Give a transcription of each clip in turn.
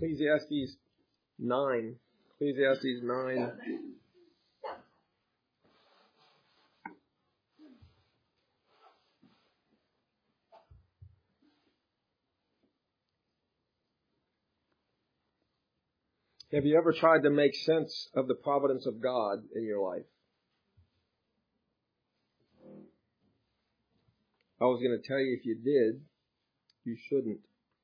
Ecclesiastes 9. Ecclesiastes 9. Have you ever tried to make sense of the providence of God in your life? I was going to tell you, if you did, you shouldn't.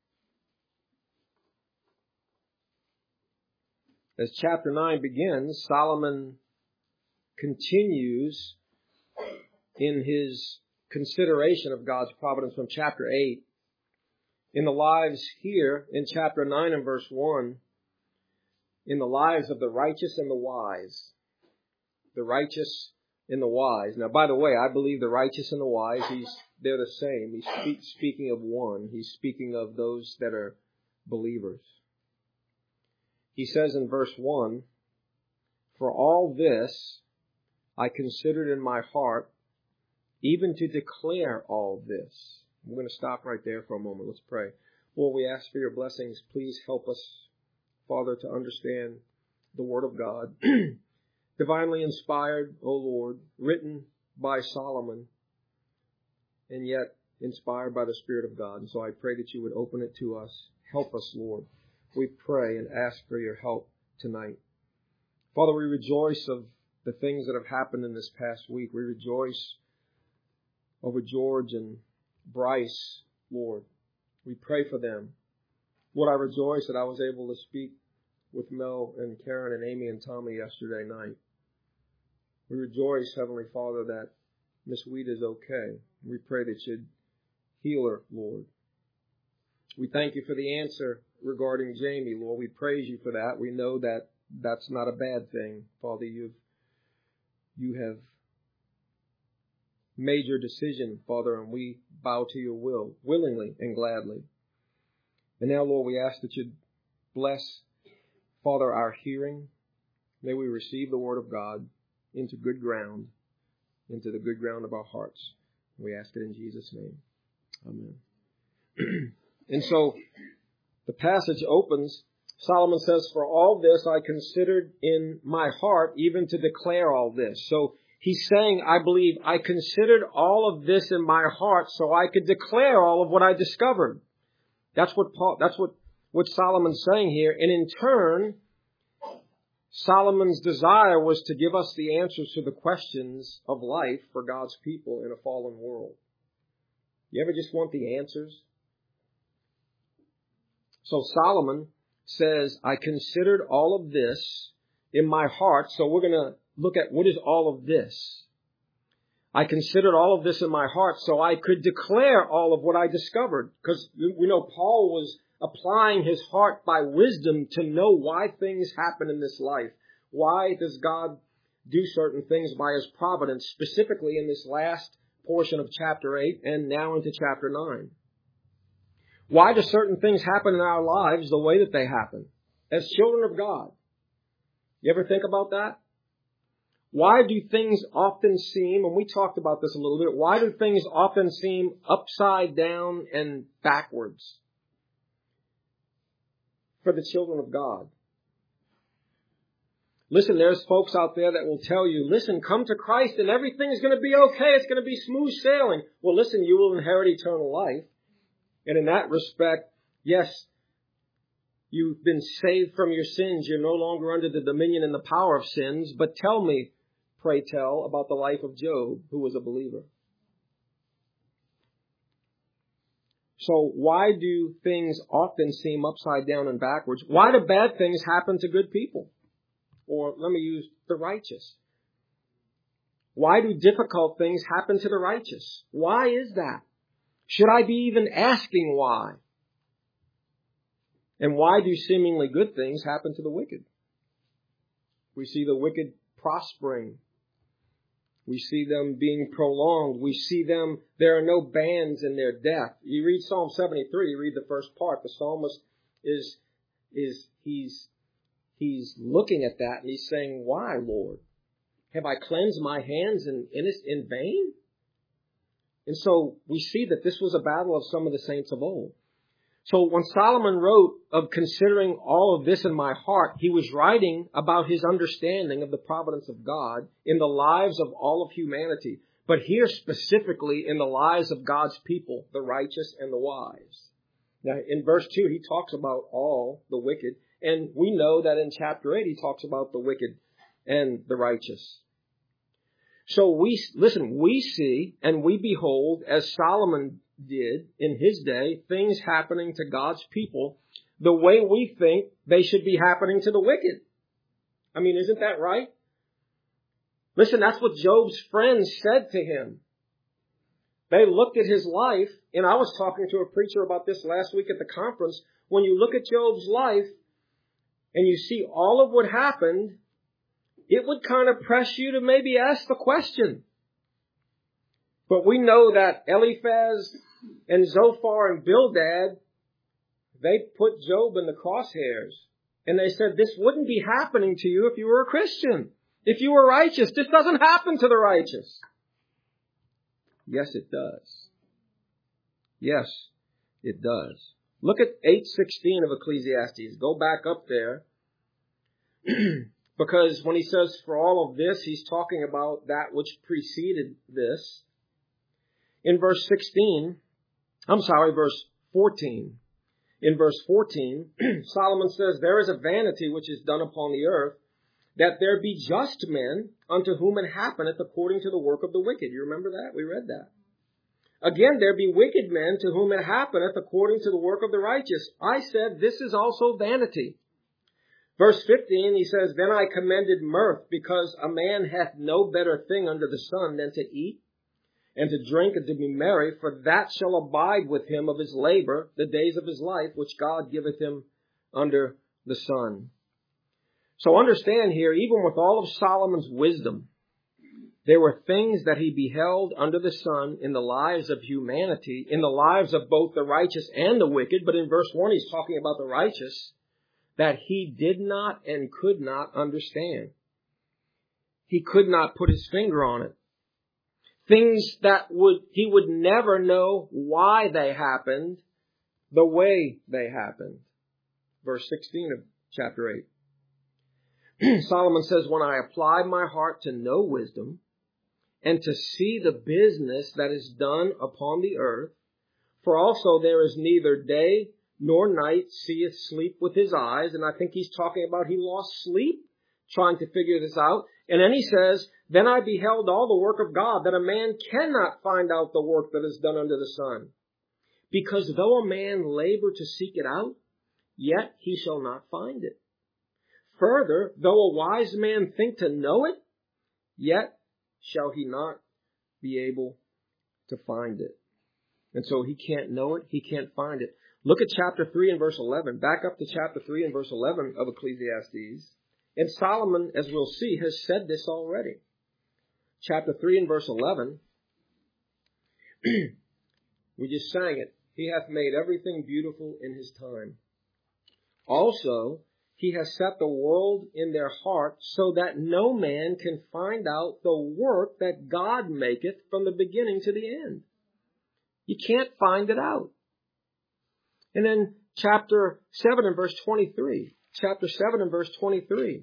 As chapter 9 begins, Solomon continues in his consideration of God's providence from chapter 8. In the lives here, in chapter 9 and verse 1, in the lives of the righteous and the wise. The righteous and the wise. Now, by the way, I believe the righteous and the wise, they're the same. He's speaking of one. He's speaking of those that are believers. He says in verse 1, "For all this I considered in my heart, even to declare all this." We're going to stop right there for a moment. Let's pray. Lord, we ask for your blessings. Please help us, Father, to understand the Word of God. Divinely inspired, O Lord, written by Solomon, and yet inspired by the Spirit of God. And so I pray that you would open it to us. Help us, Lord. We pray and ask for your help tonight. Father, we rejoice of the things that have happened in this past week. We rejoice over George and Bryce, Lord. We pray for them. Lord, I rejoice that I was able to speak with Mel and Karen and Amy and Tommy yesterday night. We rejoice, Heavenly Father, that Miss Wheat is okay. We pray that you'd heal her, Lord. We thank you for the answer regarding Jamie, Lord. We praise you for that. We know that that's not a bad thing. Father, you have made your decision, Father, and we bow to your will, willingly and gladly. And now, Lord, we ask that you'd bless, Father, our hearing. May we receive the word of God into good ground, into the good ground of our hearts. We ask it in Jesus' name. Amen. And so the passage opens. Solomon says, "For all this I considered in my heart, even to declare all this." So he's saying, I believe, I considered all of this in my heart so I could declare all of what I discovered. That's what Solomon's saying here. And in turn, Solomon's desire was to give us the answers to the questions of life for God's people in a fallen world. You ever just want the answers? So Solomon says, I considered all of this in my heart. So we're going to look at what is all of this. I considered all of this in my heart so I could declare all of what I discovered. Because we know Paul was applying his heart by wisdom to know why things happen in this life. Why does God do certain things by his providence, specifically in this last portion of chapter 8 and now into chapter 9? Why do certain things happen in our lives the way that they happen as children of God? You ever think about that? Why do things often seem, and we talked about this a little bit, why do things often seem upside down and backwards for the children of God? Listen, there's folks out there that will tell you, listen, come to Christ and everything's going to be okay. It's going to be smooth sailing. Well, listen, you will inherit eternal life. And in that respect, yes, you've been saved from your sins. You're no longer under the dominion and the power of sins. But tell me, pray tell, about the life of Job, who was a believer. So why do things often seem upside down and backwards? Why do bad things happen to good people? Or let me use the righteous. Why do difficult things happen to the righteous? Why is that? Should I be even asking why? And why do seemingly good things happen to the wicked? We see the wicked prospering. We see them being prolonged. We see them, there are no bands in their death. You read Psalm 73, you read the first part. The psalmist he's looking at that and he's saying, why, Lord? Have I cleansed my hands in vain? And so we see that this was a battle of some of the saints of old. So when Solomon wrote of considering all of this in my heart, he was writing about his understanding of the providence of God in the lives of all of humanity. But here specifically in the lives of God's people, the righteous and the wise. Now in verse 2, he talks about all the wicked. And we know that in chapter 8, he talks about the wicked and the righteous. So we see and we behold, as Solomon did in his day, things happening to God's people the way we think they should be happening to the wicked. I mean, isn't that right? Listen, that's what Job's friends said to him. They looked at his life, and I was talking to a preacher about this last week at the conference. When you look at Job's life and you see all of what happened, it would kind of press you to maybe ask the question. But we know that Eliphaz and Zophar and Bildad, they put Job in the crosshairs. And they said, this wouldn't be happening to you if you were a Christian. If you were righteous, this doesn't happen to the righteous. Yes, it does. Yes, it does. Look at 8:16 of Ecclesiastes. Go back up there. Because when he says for all of this, he's talking about that which preceded this. In verse 14. In verse 14, Solomon says, there is a vanity which is done upon the earth, that there be just men unto whom it happeneth according to the work of the wicked. You remember that? We read that. Again, there be wicked men to whom it happeneth according to the work of the righteous. I said, this is also vanity. Verse 15, he says, then I commended mirth, because a man hath no better thing under the sun than to eat and to drink and to be merry, for that shall abide with him of his labor the days of his life, which God giveth him under the sun. So understand here, even with all of Solomon's wisdom, there were things that he beheld under the sun in the lives of humanity, in the lives of both the righteous and the wicked. But in verse 1, he's talking about the righteous, that he did not and could not understand. He could not put his finger on it. Things that he would never know why they happened the way they happened. Verse 16 of chapter 8. Solomon says, when I apply my heart to know wisdom and to see the business that is done upon the earth, for also there is neither day nor night seeth sleep with his eyes. And I think he's talking about he lost sleep trying to figure this out. And then he says, then I beheld all the work of God, that a man cannot find out the work that is done under the sun. Because though a man labor to seek it out, yet he shall not find it. Further, though a wise man think to know it, yet shall he not be able to find it. And so he can't know it, he can't find it. Look at chapter 3 and verse 11. Back up to chapter 3 and verse 11 of Ecclesiastes. And Solomon, as we'll see, has said this already. Chapter 3 and verse 11. We just sang it. He hath made everything beautiful in his time. Also, he has set the world in their heart, so that no man can find out the work that God maketh from the beginning to the end. You can't find it out. And then chapter 7 and verse 23. Chapter 7 and verse 23.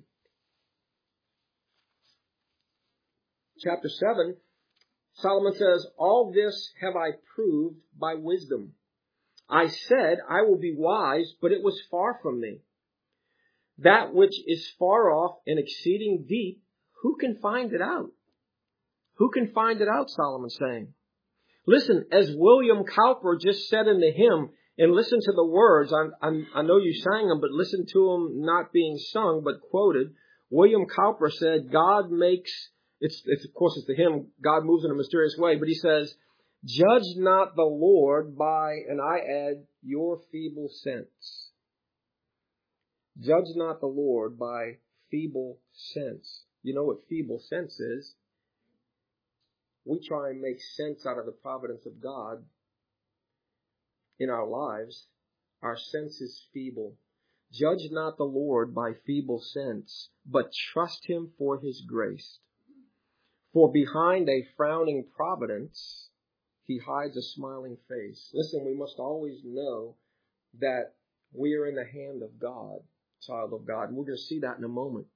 Chapter 7, Solomon says, all this have I proved by wisdom. I said, I will be wise, but it was far from me. That which is far off and exceeding deep, who can find it out? Who can find it out, Solomon's saying. Listen, as William Cowper just said in the hymn, and listen to the words. I know you sang them, but listen to them not being sung, but quoted. William Cowper said, God makes, of course it's the hymn, God moves in a mysterious way, but he says, judge not the Lord by, and I add, your feeble sense. Judge not the Lord by feeble sense. You know what feeble sense is? We try and make sense out of the providence of God in our lives. Our sense is feeble. Judge not the Lord by feeble sense, but trust him for his grace. For behind a frowning providence, he hides a smiling face. Listen, we must always know that we are in the hand of God, child of God. And we're going to see that in a moment.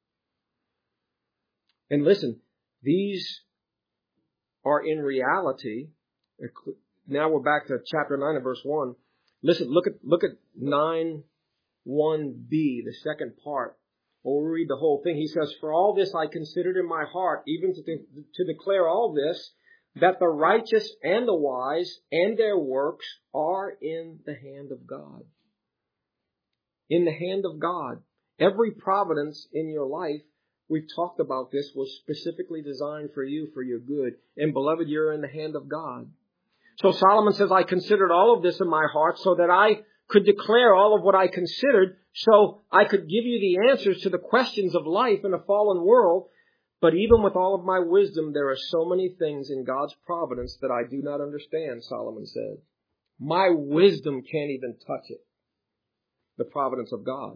And listen, these are in reality. Now we're back to chapter 9 and verse 1. Listen, look at 9:1b, the second part. We'll read the whole thing. He says, "For all this I considered in my heart, even to declare all this, that the righteous and the wise and their works are in the hand of God." In the hand of God. Every providence in your life, we've talked about this, was specifically designed for you, for your good. And beloved, you're in the hand of God. So Solomon says, I considered all of this in my heart so that I could declare all of what I considered, so I could give you the answers to the questions of life in a fallen world. But even with all of my wisdom, there are so many things in God's providence that I do not understand, Solomon said. My wisdom can't even touch it, the providence of God.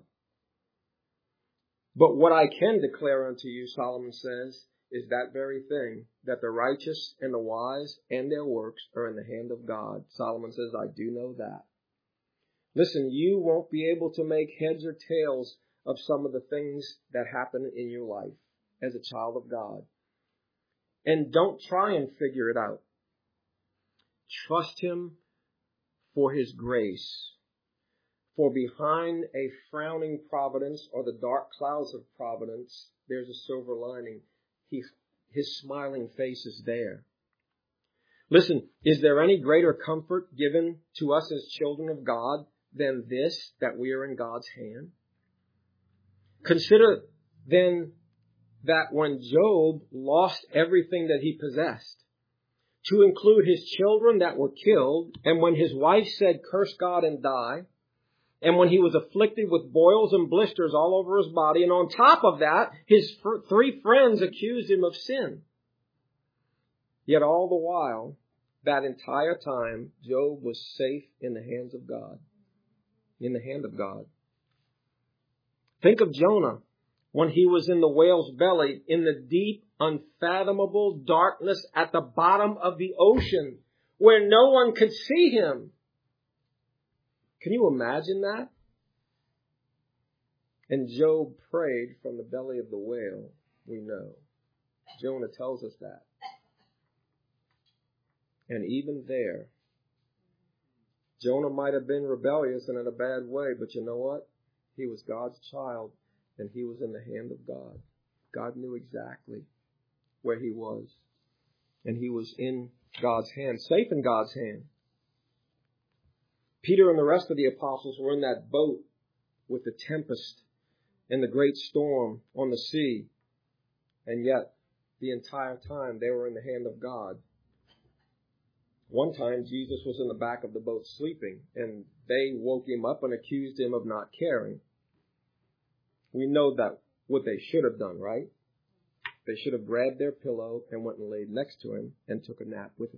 But what I can declare unto you, Solomon says, is that very thing, that the righteous and the wise and their works are in the hand of God. Solomon says, I do know that. Listen, you won't be able to make heads or tails of some of the things that happen in your life as a child of God. And don't try and figure it out. Trust Him for His grace. For behind a frowning providence or the dark clouds of providence, there's a silver lining. His smiling face is there. Listen, is there any greater comfort given to us as children of God than this, that we are in God's hand? Consider then that when Job lost everything that he possessed, to include his children that were killed, and when his wife said, curse God and die, and when he was afflicted with boils and blisters all over his body, and on top of that, his 3 friends accused him of sin. Yet all the while, that entire time, Job was safe in the hands of God. In the hand of God. Think of Jonah when he was in the whale's belly, in the deep, unfathomable darkness at the bottom of the ocean, where no one could see him. Can you imagine that? And Job prayed from the belly of the whale, we know. Jonah tells us that. And even there, Jonah might have been rebellious and in a bad way, but you know what? He was God's child, and he was in the hand of God. God knew exactly where he was, and he was in God's hand, safe in God's hand. Peter and the rest of the apostles were in that boat with the tempest and the great storm on the sea. And yet, the entire time, they were in the hand of God. One time, Jesus was in the back of the boat sleeping, and they woke him up and accused him of not caring. We know that what they should have done, right? They should have grabbed their pillow and went and laid next to him and took a nap with him.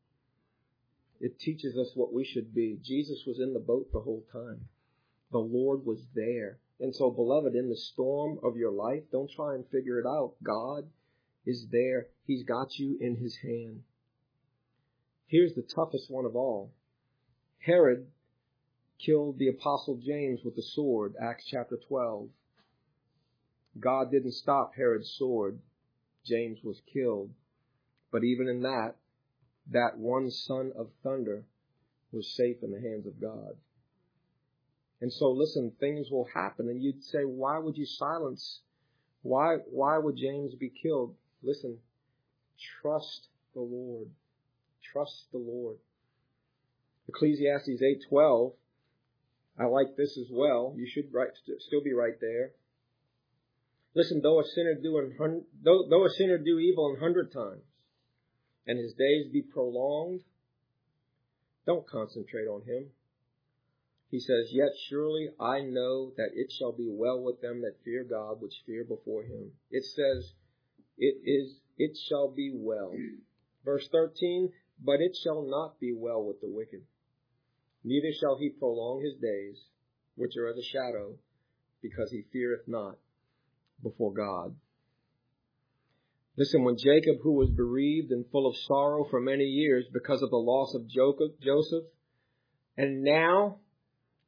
It teaches us what we should be. Jesus was in the boat the whole time. The Lord was there. And so, beloved, in the storm of your life, don't try and figure it out. God is there. He's got you in His hand. Here's the toughest one of all. Herod killed the Apostle James with the sword, Acts chapter 12. God didn't stop Herod's sword. James was killed. But even in that one son of thunder was safe in the hands of God. And so listen, things will happen, and you'd say, why would you silence? Why would James be killed? Listen, trust the Lord. Trust the Lord. Ecclesiastes 8:12. I like this as well. You should still be right there. Listen, though a sinner do evil 100 times, and his days be prolonged, don't concentrate on him. He says, yet surely I know that it shall be well with them that fear God, which fear before him. It says, it shall be well. Verse 13, but it shall not be well with the wicked. Neither shall he prolong his days, which are as a shadow, because he feareth not before God. Listen, when Jacob, who was bereaved and full of sorrow for many years because of the loss of Joseph, and now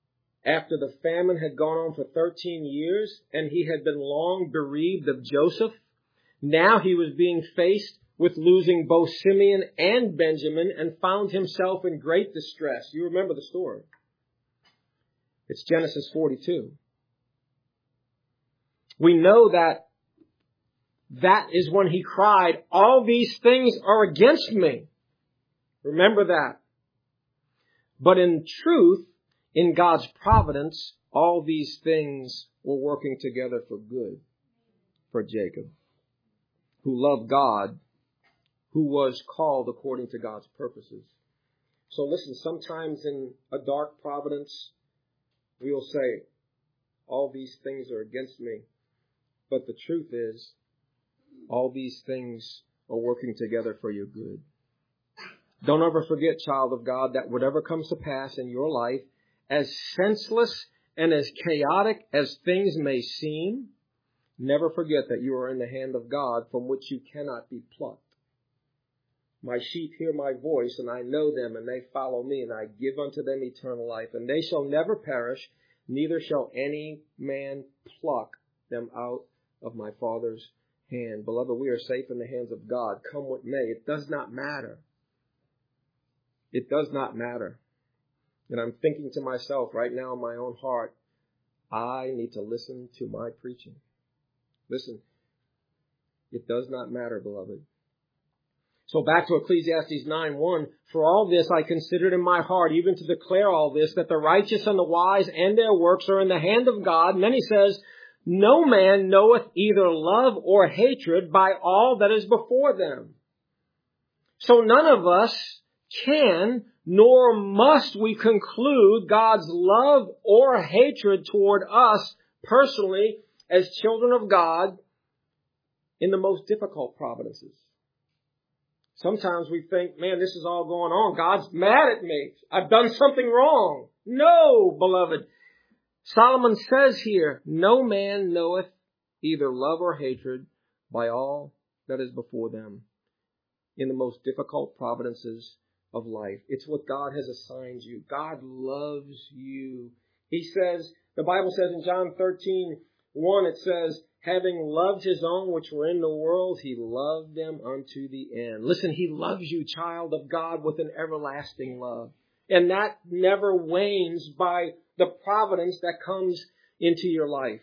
after the famine had gone on for 13 years and he had been long bereaved of Joseph, now he was being faced with losing both Simeon and Benjamin and found himself in great distress. You remember the story. It's Genesis 42. We know that is when he cried, all these things are against me. Remember that. But in truth, in God's providence, all these things were working together for good for Jacob, who loved God, who was called according to God's purposes. So listen, sometimes in a dark providence, we will say, all these things are against me. But the truth is, all these things are working together for your good. Don't ever forget, child of God, that whatever comes to pass in your life, as senseless and as chaotic as things may seem, never forget that you are in the hand of God from which you cannot be plucked. My sheep hear my voice, and I know them, and they follow me, and I give unto them eternal life, and they shall never perish, neither shall any man pluck them out of my Father's hand. Beloved, we are safe in the hands of God. Come what may, it does not matter. It does not matter. And I'm thinking to myself right now in my own heart, I need to listen to my preaching. Listen, it does not matter, beloved. So back to Ecclesiastes 9:1, for all this I considered in my heart, even to declare all this, that the righteous and the wise and their works are in the hand of God. And then he says, no man knoweth either love or hatred by all that is before them. So none of us can, nor must we conclude God's love or hatred toward us personally as children of God in the most difficult providences. Sometimes we think, man, this is all going on. God's mad at me. I've done something wrong. No, beloved. Solomon says here, no man knoweth either love or hatred by all that is before them in the most difficult providences of life. It's what God has assigned you. God loves you. He says, the Bible says in John 13:1, it says, having loved his own which were in the world, he loved them unto the end. Listen, he loves you, child of God, with an everlasting love. And that never wanes by the providence that comes into your life.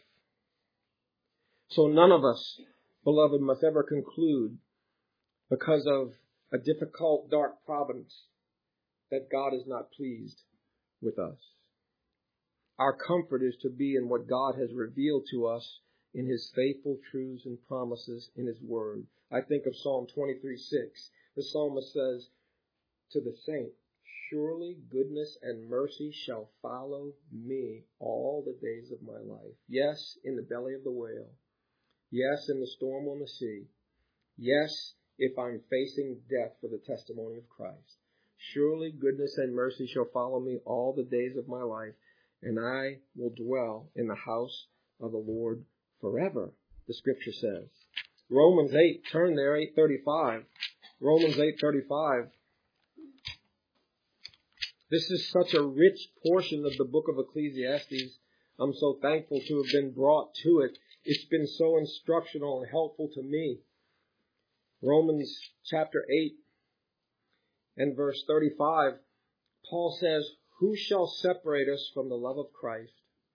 So none of us, beloved, must ever conclude because of a difficult, dark providence that God is not pleased with us. Our comfort is to be in what God has revealed to us in his faithful truths and promises in his word. I think of Psalm 23:6. The psalmist says to the saint, surely goodness and mercy shall follow me all the days of my life. Yes, in the belly of the whale. Yes, in the storm on the sea. Yes, if I'm facing death for the testimony of Christ. Surely goodness and mercy shall follow me all the days of my life, and I will dwell in the house of the Lord forever, the scripture says. Romans 8, turn there, 8:35. Romans 8:35. This is such a rich portion of the book of Ecclesiastes. I'm so thankful to have been brought to it. It's been so instructional and helpful to me. Romans chapter 8 and verse 35, Paul says, who shall separate us from the love of Christ?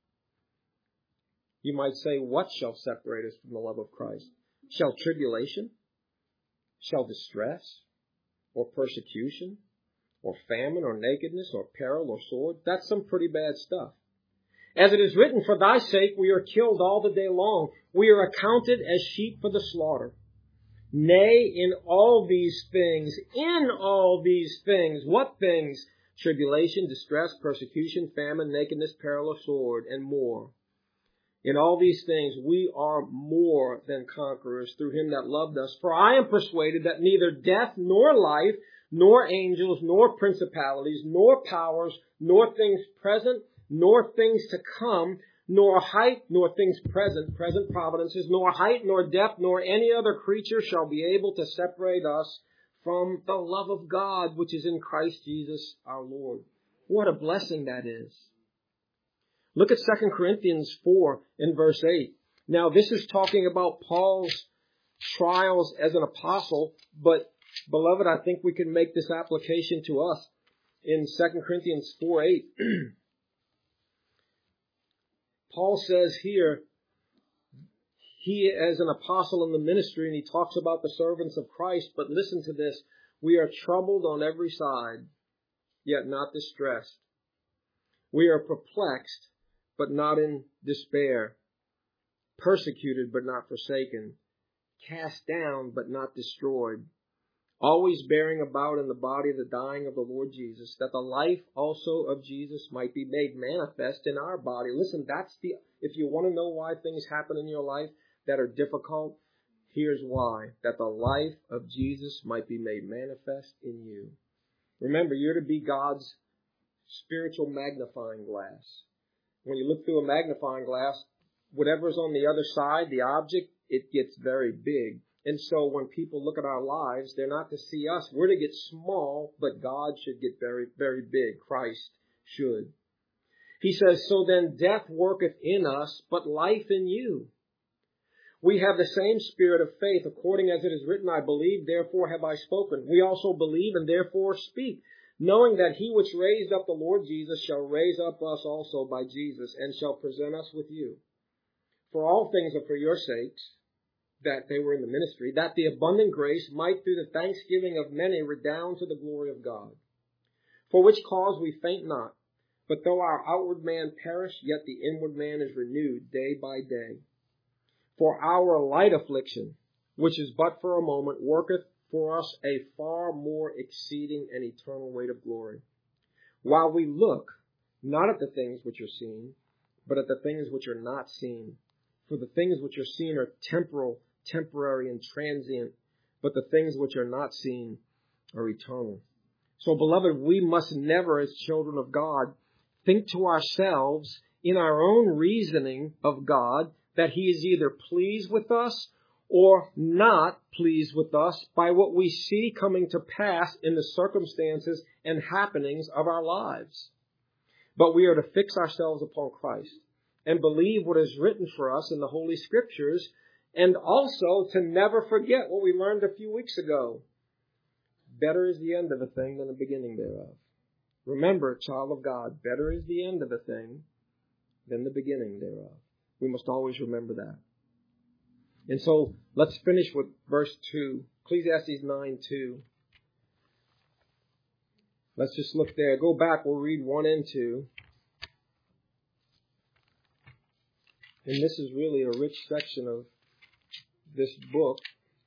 You might say, what shall separate us from the love of Christ? Shall tribulation? Shall distress? Or persecution? Or famine? Or nakedness? Or peril? Or sword? That's some pretty bad stuff. As it is written, for thy sake we are killed all the day long. We are accounted as sheep for the slaughter. Nay, in all these things, what things? Tribulation, distress, persecution, famine, nakedness, peril, or sword, and more. In all these things we are more than conquerors through him that loved us. For I am persuaded that neither death, nor life, nor angels, nor principalities, nor powers, nor things present, nor things to come, nor height, nor things present providences, nor height, nor depth, nor any other creature shall be able to separate us from the love of God, which is in Christ Jesus our Lord. What a blessing that is. Look at 2 Corinthians 4 in verse 8. Now, this is talking about Paul's trials as an apostle, but beloved, I think we can make this application to us in 2 Corinthians 4:8. Paul says here, he as an apostle in the ministry, and he talks about the servants of Christ, but listen to this. We are troubled on every side, yet not distressed. We are perplexed, but not in despair. Persecuted, but not forsaken. Cast down, but not destroyed. Always bearing about in the body the dying of the Lord Jesus, that the life also of Jesus might be made manifest in our body. Listen, if you want to know why things happen in your life that are difficult, here's why. That the life of Jesus might be made manifest in you. Remember, you're to be God's spiritual magnifying glass. When you look through a magnifying glass, whatever's on the other side, the object, it gets very big. And so when people look at our lives, they're not to see us. We're to get small, but God should get very, very big. Christ should. He says, so then death worketh in us, but life in you. We have the same spirit of faith, according as it is written, I believe, therefore have I spoken. We also believe and therefore speak, knowing that he which raised up the Lord Jesus shall raise up us also by Jesus, and shall present us with you. For all things are for your sakes, that they were in the ministry, that the abundant grace might through the thanksgiving of many redound to the glory of God. For which cause we faint not, but though our outward man perish, yet the inward man is renewed day by day. For our light affliction, which is but for a moment, worketh for us a far more exceeding and eternal weight of glory. While we look not at the things which are seen, but at the things which are not seen. For the things which are seen are temporary and transient, but the things which are not seen are eternal. So, beloved, we must never, as children of God, think to ourselves in our own reasoning of God that he is either pleased with us or not pleased with us by what we see coming to pass in the circumstances and happenings of our lives. But we are to fix ourselves upon Christ and believe what is written for us in the Holy Scriptures, and also to never forget what we learned a few weeks ago. Better is the end of a thing than the beginning thereof. Remember, child of God, better is the end of a thing than the beginning thereof. We must always remember that. And so let's finish with verse 2, Ecclesiastes 9:2. Let's just look there. Go back, we'll read 1 and 2. And this is really a rich section of this book.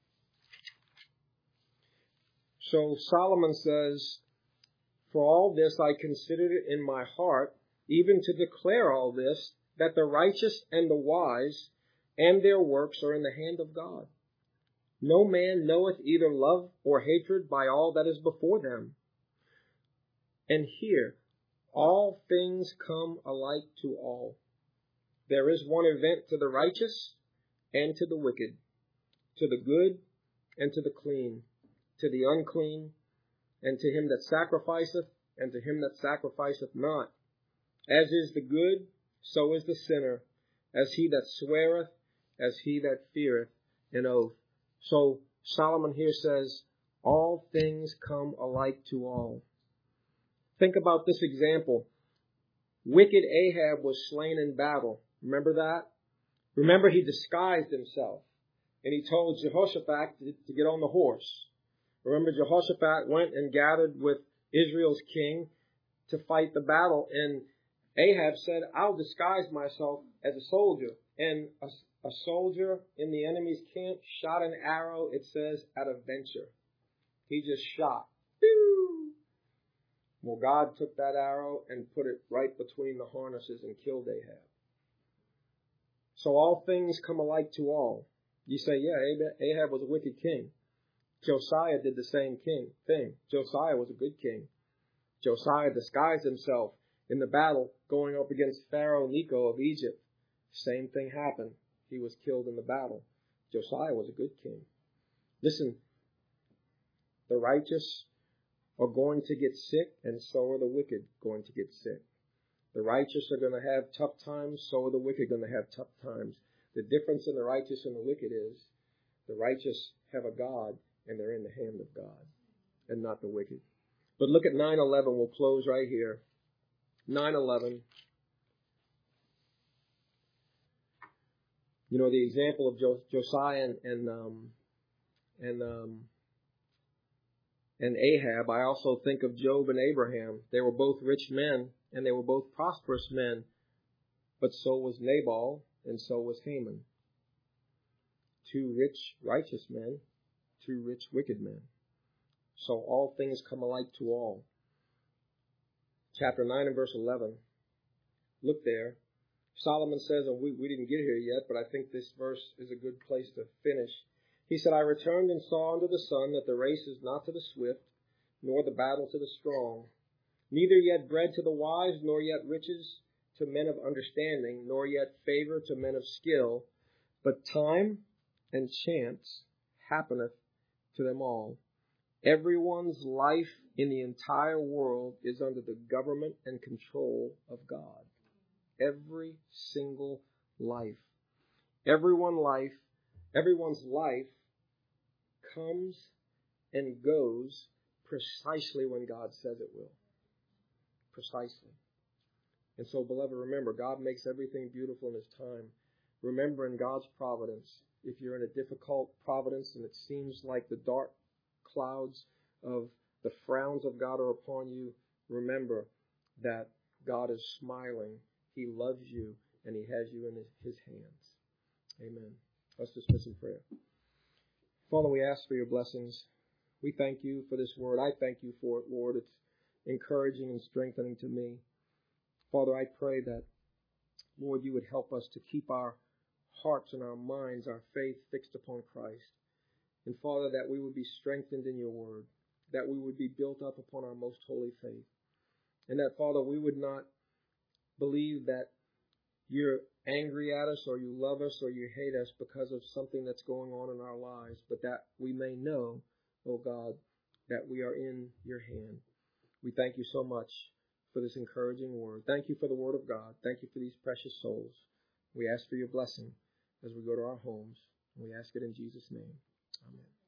So Solomon says, for all this I considered it in my heart, even to declare all this, that the righteous and the wise and their works are in the hand of God. No man knoweth either love or hatred by all that is before them. And here, all things come alike to all. There is one event to the righteous and to the wicked, to the good and to the clean, to the unclean, and to him that sacrificeth, and to him that sacrificeth not. As is the good, so is the sinner, as he that sweareth, as he that feareth an oath. So Solomon here says, all things come alike to all. Think about this example. Wicked Ahab was slain in battle. Remember that? Remember, he disguised himself, and he told Jehoshaphat to get on the horse. Remember, Jehoshaphat went and gathered with Israel's king to fight the battle, and Ahab said, I'll disguise myself as a soldier. And a soldier in the enemy's camp shot an arrow, it says, at a venture. He just shot. Pew! Well, God took that arrow and put it right between the harnesses and killed Ahab. So all things come alike to all. You say, yeah, Ahab was a wicked king. Josiah did the same thing. Josiah was a good king. Josiah disguised himself in the battle going up against Pharaoh Necho of Egypt. Same thing happened. He was killed in the battle. Josiah was a good king. Listen, the righteous are going to get sick, and so are the wicked going to get sick. The righteous are going to have tough times, so are the wicked going to have tough times. The difference in the righteous and the wicked is the righteous have a God and they're in the hand of God and not the wicked. But look at 9:11. We'll close right here. 9:11. You know, the example of Josiah and Ahab, I also think of Job and Abraham. They were both rich men and they were both prosperous men, but so was Nabal and so was Haman. Two rich, righteous men, two rich, wicked men. So all things come alike to all. Chapter 9 and verse 11. Look there. Solomon says, and we didn't get here yet, but I think this verse is a good place to finish. He said, I returned and saw under the sun that the race is not to the swift, nor the battle to the strong, neither yet bread to the wise, nor yet riches to men of understanding, nor yet favor to men of skill, but time and chance happeneth to them all. Everyone's life in the entire world is under the government and control of God. Every single life. Everyone's life comes and goes precisely when God says it will. Precisely. And so, beloved, remember, God makes everything beautiful in His time. Remember, in God's providence, if you're in a difficult providence and it seems like the dark clouds of the frowns of God are upon you, remember that God is smiling. He loves you, and He has you in His hands. Amen. Let's dismiss in prayer. Father, we ask for your blessings. We thank you for this word. I thank you for it, Lord. It's encouraging and strengthening to me. Father, I pray that, Lord, you would help us to keep our hearts and our minds, our faith fixed upon Christ. And Father, that we would be strengthened in your word, that we would be built up upon our most holy faith. And that, Father, we would not believe that you're angry at us or you love us or you hate us because of something that's going on in our lives, but that we may know, oh God, that we are in your hand. We thank you so much for this encouraging word. Thank you for the word of God. Thank you for these precious souls. We ask for your blessing as we go to our homes. And we ask it in Jesus' name. Amen.